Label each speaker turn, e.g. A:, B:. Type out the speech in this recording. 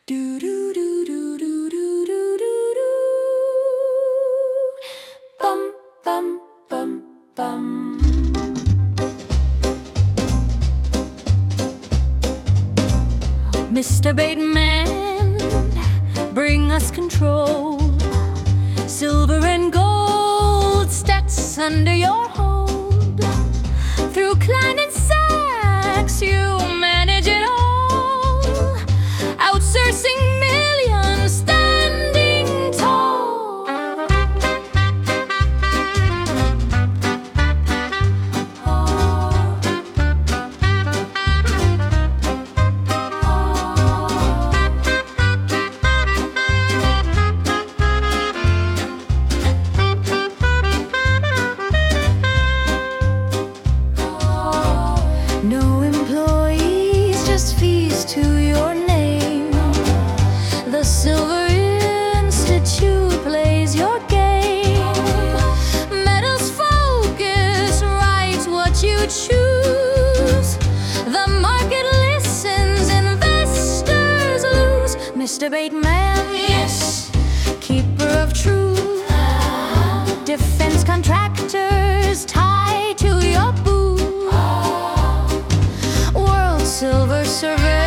A: Do do do do do do do do do. Bum bum bum bum. Mr. Bateman, bring us control. Silver and gold stacks under your hold. Through Klein and Sachs, you manage it all, outsourcing millions, standing tall. No employees, just fees to your name. The Silver Institute plays your game. Metals focus, write what you choose. The market listens, investors lose. Mr. Bateman, yes, keeper of truth. Defense contractors tied to your booth. World Silver Survey.